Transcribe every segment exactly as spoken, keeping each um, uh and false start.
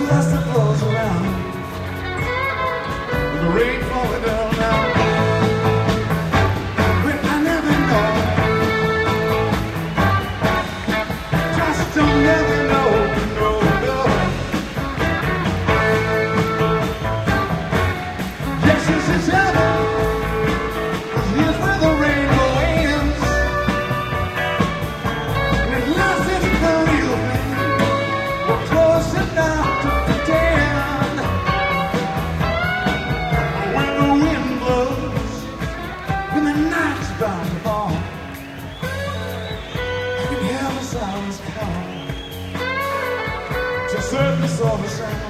dust that flows around, the rain falling down now. But I never know, just don't never know, no, no. Yes, this is heaven, 'cause here's where the rainbow ends, and at last it's the real thing. We're close enough to pretend. When the wind blows, when the night's bound to fall, I can hear the silence call to surface all the sound.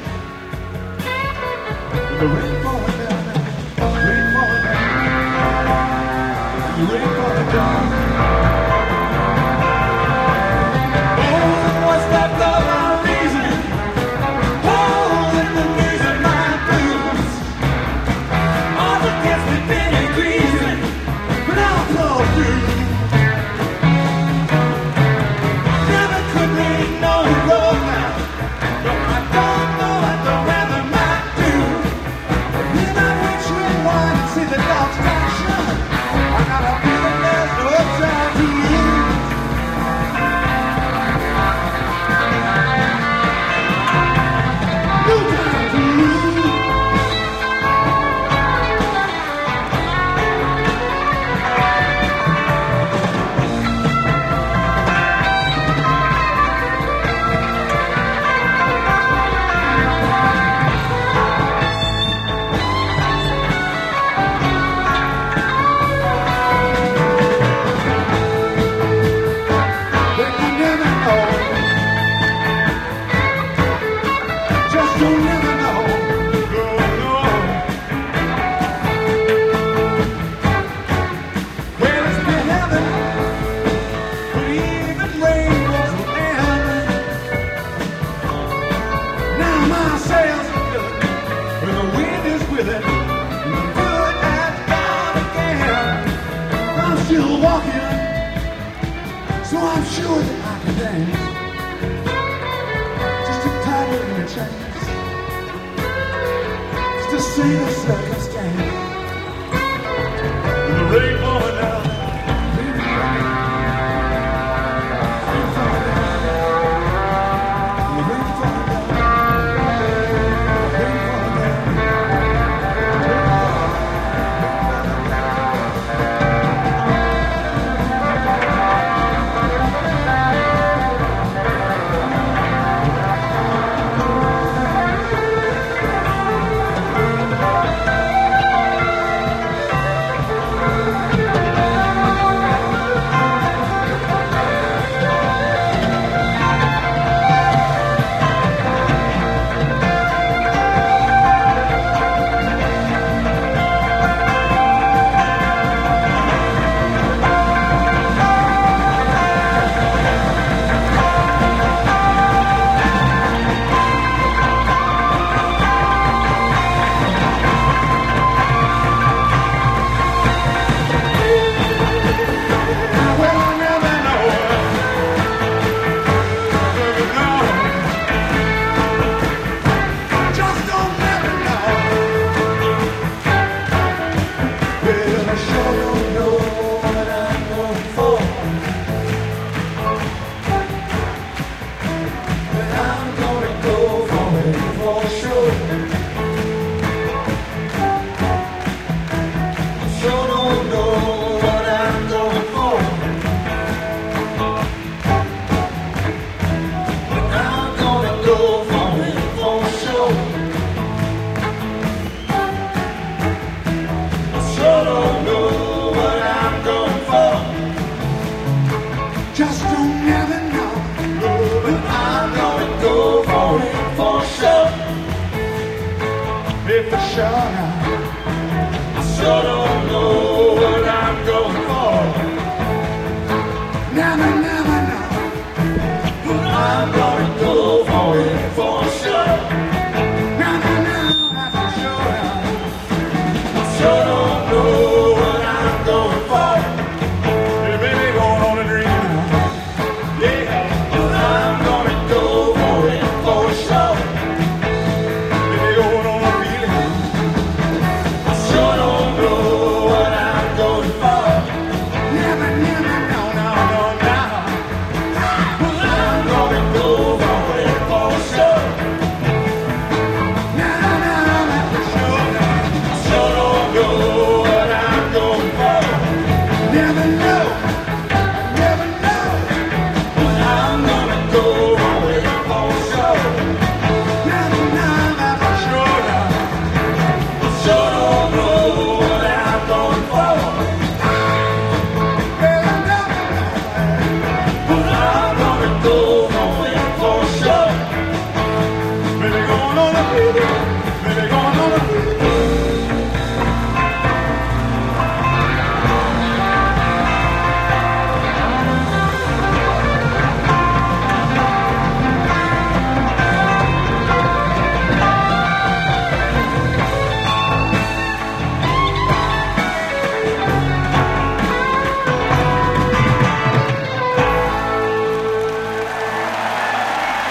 The rain falling down now, rain falling down, the rain falling down. Oh, what's that love I'm reason? Oh, in the knees of my blues. All the gifts we've been increasing, but I'll blow through. Never could read no road now, but I don't know what the weather might do. When I reach you one and see the dogs action, I got a feeling there's no time to lose. No time to lose. But I never know, just don't never know, no, no. Well, it's been heaven, but even rainbows will end. Now my sails are filling, when the wind is with it, and the good has gone again. I'm still walking, so I'm sure that I can dance. Just a tighter in a chance, just to see the circumstance. And the rain falling down, rain falling down, the rain falling down, rain falling down. Well, I never know, never know, just don't never know. Well, I sure don't know what I'm going for, but I'm gonna go for it for sure. I sure don't know what I'm going for, but I'm gonna go for it for sure. I sure don't know what I'm going for, just don't never know, but I'm gonna go for it for sure. If for sure now.